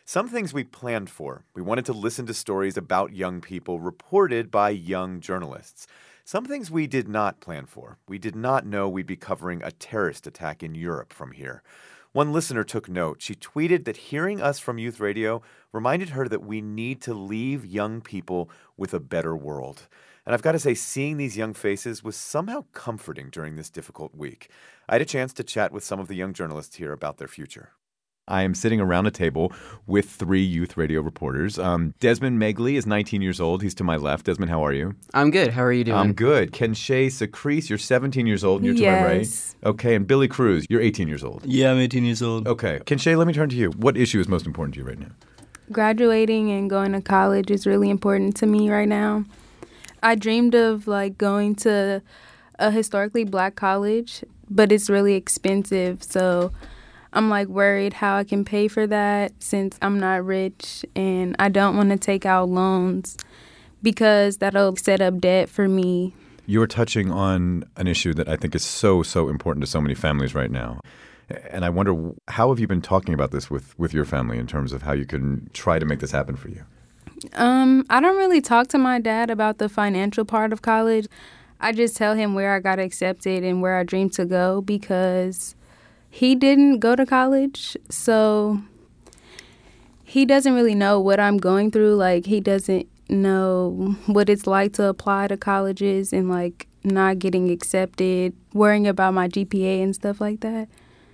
Some things we planned for. We wanted to listen to stories about young people reported by young journalists. Some things we did not plan for. We did not know we'd be covering a terrorist attack in Europe from here. One listener took note. She tweeted that hearing us from Youth Radio reminded her that we need to leave young people with a better world. And I've got to say, seeing these young faces was somehow comforting during this difficult week. I had a chance to chat with some of the young journalists here about their future. I am sitting around a table with three Youth Radio reporters. Desmond Megley is 19 years old. He's to my left. Desmond, how are you? I'm good. How are you doing? I'm good. Kenshay Secrece, you're 17 years old and you're to my right. Okay. And Billy Cruz, you're 18 years old. Yeah, I'm 18 years old. Okay. Kenshay, let me turn to you. What issue is most important to you right now? Graduating and going to college is really important to me right now. I dreamed of going to a historically black college, but it's really expensive, so I'm worried how I can pay for that since I'm not rich, and I don't want to take out loans because that'll set up debt for me. You are touching on an issue that I think is so important to so many families right now. And I wonder, how have you been talking about this with your family in terms of how you can try to make this happen for you? I don't really talk to my dad about the financial part of college. I just tell him where I got accepted and where I dream to go because he didn't go to college, so he doesn't really know what I'm going through. He doesn't know what it's like to apply to colleges and, not getting accepted, worrying about my GPA and stuff like that.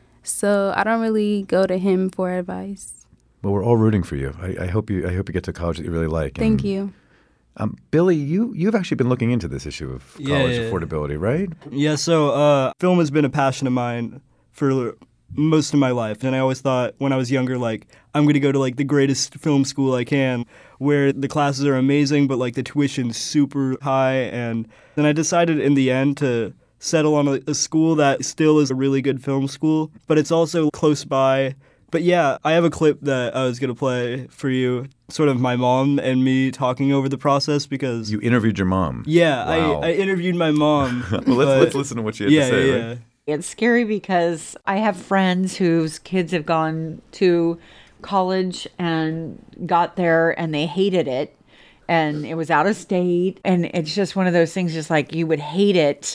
So I don't really go to him for advice. Well, we're all rooting for you. I hope you get to college that you really like. Thank you. Billy, you've actually been looking into this issue of college affordability, right? Yeah, so film has been a passion of mine for most of my life. And I always thought when I was younger, I'm going to go to the greatest film school I can where the classes are amazing, but the tuition's super high. And then I decided in the end to settle on a school that still is a really good film school, but it's also close by. But yeah, I have a clip that I was going to play for you, sort of my mom and me talking over the process because... You interviewed your mom? Yeah, wow. I interviewed my mom. Well, let's listen to what she had to say. Yeah. Right? It's scary because I have friends whose kids have gone to college and got there and they hated it and it was out of state. And it's just one of those things, just you would hate it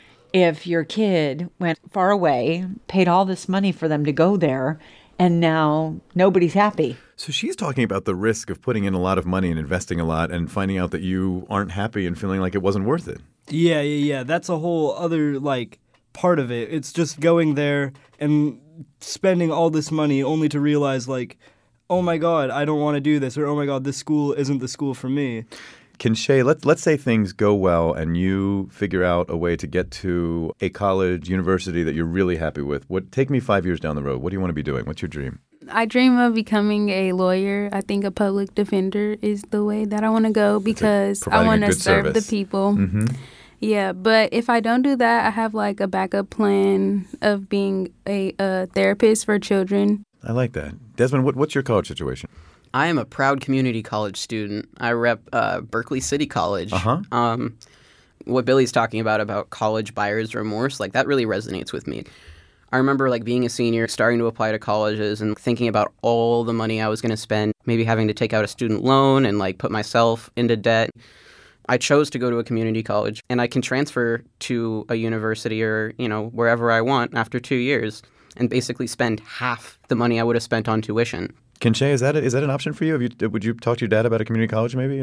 if your kid went far away, paid all this money for them to go there, and now nobody's happy. So she's talking about the risk of putting in a lot of money and investing a lot and finding out that you aren't happy and feeling like it wasn't worth it. Yeah. That's a whole other, part of it. It's just going there and spending all this money only to realize, oh my God, I don't want to do this, or oh my God, this school isn't the school for me. Kenshay, let's say things go well and you figure out a way to get to a college, university that you're really happy with. Take me 5 years down the road. What do you want to be doing? What's your dream? I dream of becoming a lawyer. I think a public defender is the way that I want to go because I want to serve the people. Mm-hmm. Yeah, but if I don't do that, I have a backup plan of being a therapist for children. I like that. Desmond, what's your college situation? I am a proud community college student. I rep Berkeley City College. Uh-huh. What Billy's talking about college buyer's remorse, that really resonates with me. I remember being a senior, starting to apply to colleges and thinking about all the money I was going to spend, maybe having to take out a student loan and put myself into debt. I chose to go to a community college, and I can transfer to a university or, wherever I want after 2 years and basically spend half the money I would have spent on tuition. Kenshay, is that an option for you? Would you talk to your dad about a community college maybe?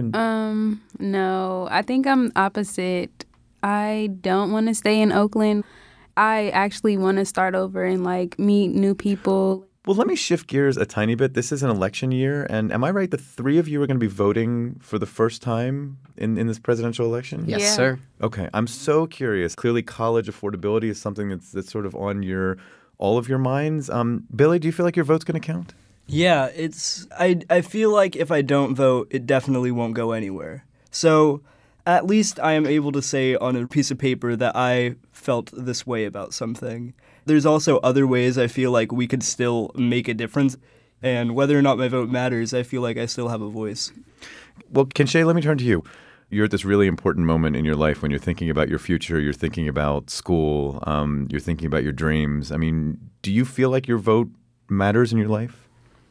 No. I think I'm opposite. I don't want to stay in Oakland. I actually want to start over and meet new people. Well, let me shift gears a tiny bit. This is an election year, and am I right that three of you are going to be voting for the first time in this presidential election? Yes, sir. Okay. I'm so curious. Clearly, college affordability is something that's sort of on all of your minds. Billy, do you feel like your vote's going to count? Yeah, I feel like if I don't vote, it definitely won't go anywhere. So at least I am able to say on a piece of paper that I felt this way about something. There's also other ways I feel like we could still make a difference. And whether or not my vote matters, I feel like I still have a voice. Well, Kenshay, let me turn to you. You're at this really important moment in your life when you're thinking about your future, you're thinking about school, you're thinking about your dreams. I mean, do you feel like your vote matters in your life?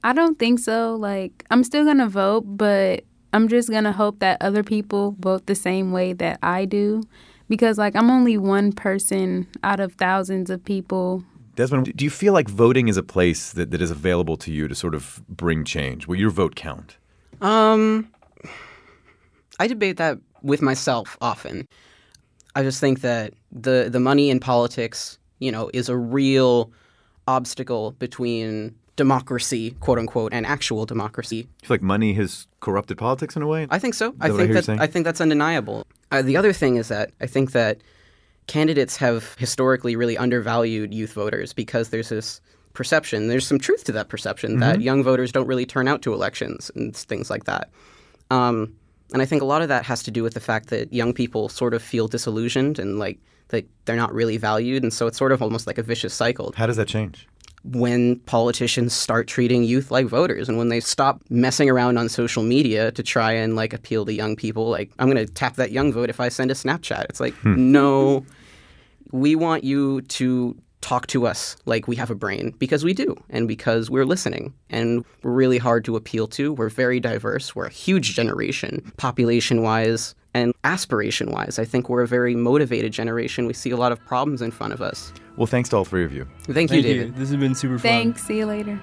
I don't think so. Like, I'm still going to vote, but I'm just going to hope that other people vote the same way that I do. Because, like, I'm only one person out of thousands of people. Desmond, do you feel like voting is a place that is available to you to sort of bring change? Will your vote count? I debate that with myself often. I just think that the money in politics, is a real obstacle between democracy, quote unquote, and actual democracy. You feel like money has corrupted politics in a way? I think so. I think that's undeniable. The other thing is that I think that candidates have historically really undervalued youth voters because there's this perception, there's some truth to that perception that young voters don't really turn out to elections and things like that. And I think a lot of that has to do with the fact that young people sort of feel disillusioned and like they're not really valued. And so it's sort of almost like a vicious cycle. How does that change? When politicians start treating youth like voters and when they stop messing around on social media to try and like appeal to young people, like I'm going to tap that young vote if I send a Snapchat. It's like, no, we want you to talk to us like we have a brain because we do and because we're listening and we're really hard to appeal to. We're very diverse. We're a huge generation population-wise and aspiration-wise. I think we're a very motivated generation. We see a lot of problems in front of us. Well, thanks to all three of you. Thank you, David. This has been super fun. Thanks. See you later.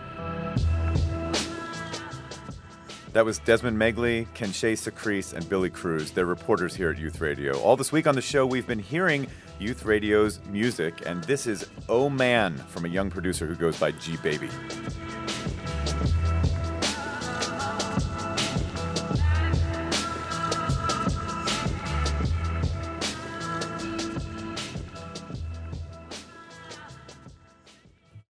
That was Desmond Megley, Kenshay Secrece, and Billy Cruz. They're reporters here at Youth Radio. All this week on the show, we've been hearing Youth Radio's music, and this is Oh Man from a young producer who goes by G Baby.